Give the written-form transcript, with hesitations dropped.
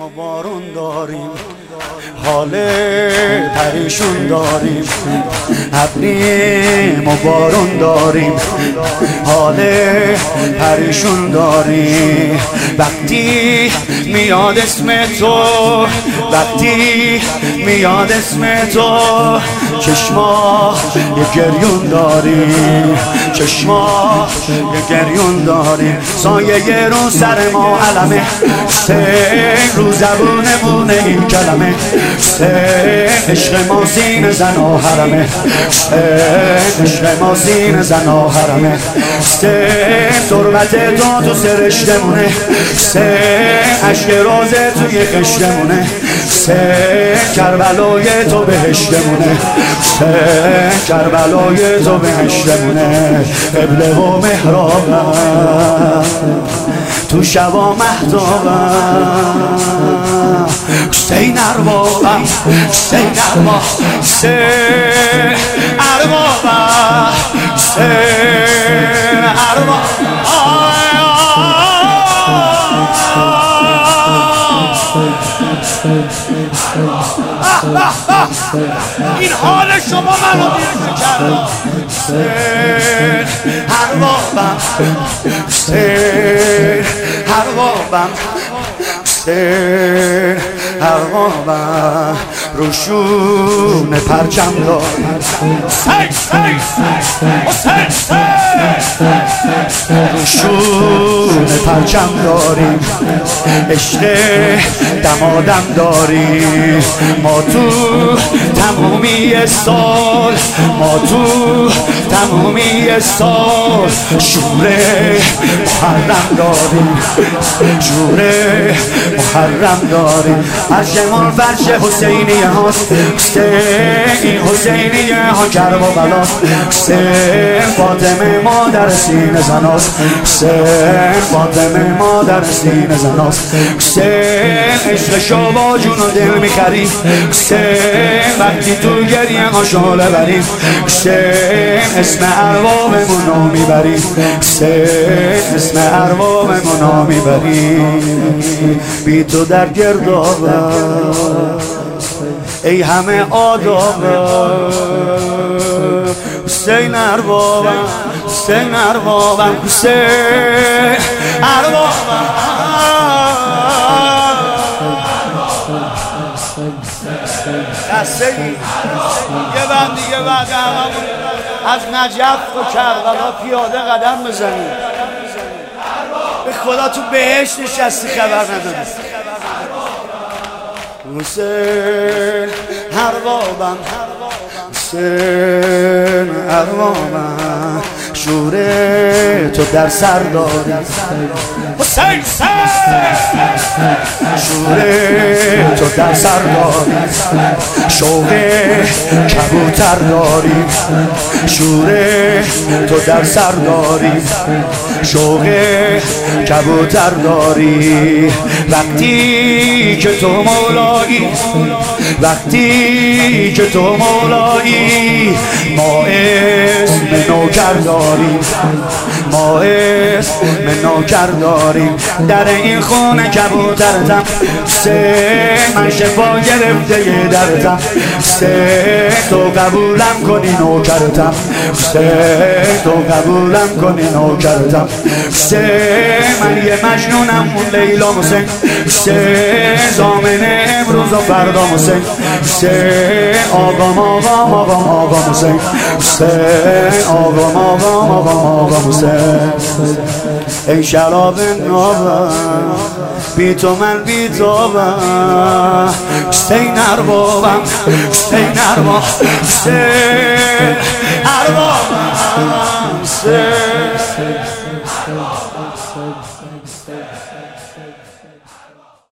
ما بارون داریم، حال پریشون داریم، ابری ما بارون داریم، حال پریشون داریم. وقتی میاد اسم تو، وقتی میاد اسم تو، چشما یه گریون داریم، چشما یه گریون داریم. سایه رو سر ما علمه، سه رو زبونمونه این کلمه، سه عشق ما سینه زن و حرمه، سه عشق ما سینه زن و حرمه، سه تربت تو سرشتمونه، سه عشق روزه توی خشتمونه، سه کربلای تو بهشتمونه، سه کربلای تو بهشتمونه. قبله و محرابم تو شبا مهتابم، حسین اربابم، حسین ارباب، حسین اربابم، حسین ارباب. این حال شما منو دیرش کردم. حسین اربابم، حسین اربابم، حسین اربابم. روشون پرچم دارم، روشون پرچم داریم، عشق دمادم داریم. ما تو تمومی سال، ما تو تمومی سال شور محرم داریم، شور محرم داریم. عرشمون فرش حسینیه هاست، حسین حسینیه ها کرب و بلاست، حسین فاطمه مادر سینه زناست، حسین فاطمه مادر سینه زناست. حسین عشق شو با جون و دل میخریم، حسین وقتی تو گریه ها شاله بریم، حسین اسم اربابمونو میبریم، حسین اسم اربابمونو میبریم. بی تو در گردابم ای همه آدابم، حسین اربابم، حسین اربابم، حسین اربابم. دسته یه بند دیگه بعد هممون از نجف و کربلا پیاده قدم بزنیم. به خدا تو بهشت نشستی خبر نداری. حسین اربابم، حسین اربابم. شور تو در سر داری حسین، شور تو در سر داری، شوق کبوتر داری، شور تو در سر داری، شوق کبوتر داری. وقتی که تو مولایی، وقتی که تو مولایی، ما اسم نوکر داریم، ما اسم نوکر داریم. در این خونه کبوترتم، سه من شفا گرفته یه درتم، سه تو قبولم کنی نوکرتم، سه تو قبولم کنی نوکرتم، سه من یه مجنونم اون لیلا حسین، سه زامن امروز و فردا حسین، سه آقام آقام آقام آقام حسین، سه آقام آقام آقام آقام حسین. ای شراب نابم بی تو من بی توبم، حسین اربابم، حسین ارباب، حسین